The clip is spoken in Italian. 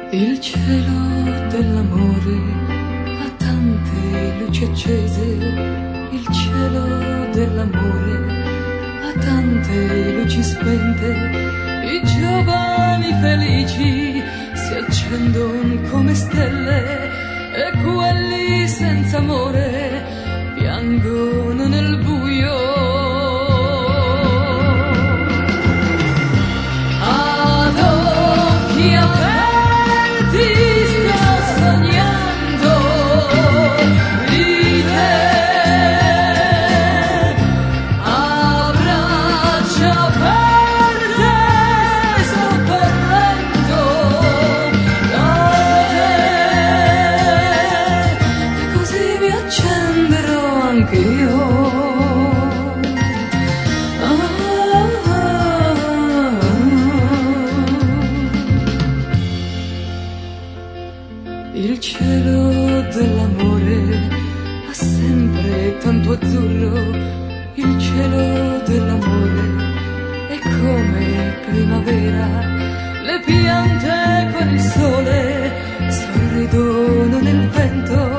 Il cielo dell'amore ha tante luci accese, il cielo dell'amore ha tante luci spente, i giovani felici si accendono come stelle e quelli senza amore piangono nel buio. Ad occhi aperti sto sognando di te, a braccia aperte sto correndo da te, e così mi accenderò anch'io. Il cielo dell'amore ha sempre tanto azzurro, il cielo dell'amore è come primavera, le piante con il sole sorridono nel vento.